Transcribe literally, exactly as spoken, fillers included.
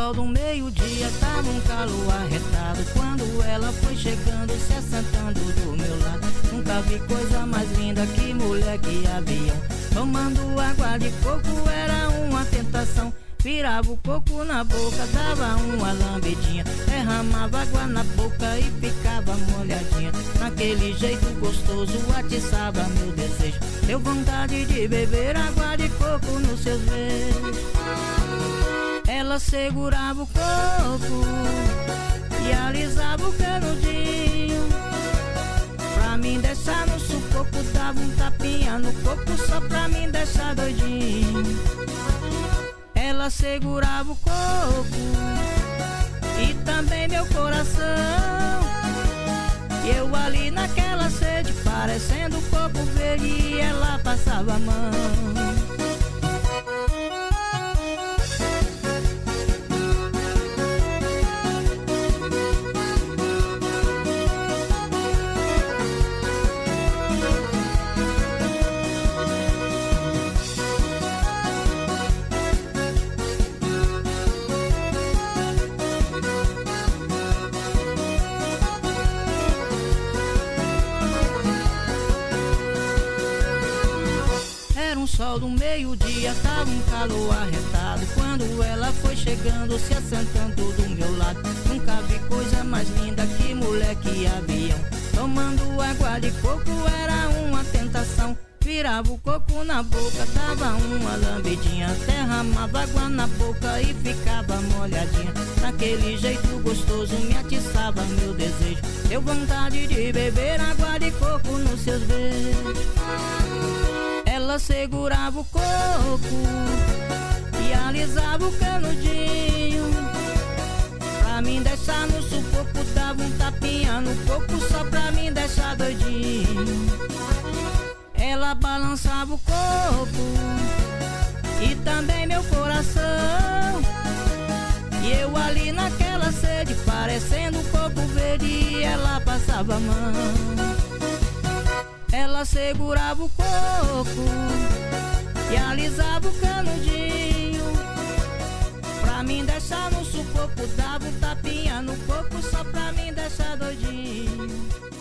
sol do meio-dia, tava um calor arretado. Quando ela foi chegando, se assentando do meu lado, nunca vi coisa mais linda que mulher que avião. Tomando água de coco era uma tentação. Virava o coco na boca, dava uma lambidinha, derramava água na boca e ficava molhadinha. Naquele jeito gostoso atiçava meu desejo. Deu vontade de beber água de coco nos seus beijos. Ela segurava o coco e alisava o canudinho. Pra mim deixar no sufoco, dava um tapinha no coco só pra mim deixar doidinho. Ela segurava o coco e também meu coração. E eu ali naquela sede, parecendo coco verde, e ela passava a mão. O sol do meio-dia, tava um calor arretado. Quando ela foi chegando, se assentando do meu lado, nunca vi coisa mais linda que mulher que avião. Tomando água de coco era uma tentação. Virava o coco na boca, dava uma lambidinha, derramava água na boca e ficava molhadinha. Naquele jeito gostoso me atiçava meu desejo. Deu vontade de beber água de coco nos seus beijos. Ela segurava o coco e alisava o canudinho. Pra mim deixar no sufoco, dava um tapinha no coco só pra mim deixar doidinho. Ela balançava o coco e também meu coração. E eu ali naquela sede, parecendo coco verde, e ela passava a mão. Ela segurava o coco e alisava o canudinho. Pra mim deixar no sufoco, dava um tapinha no coco só pra mim deixar doidinho.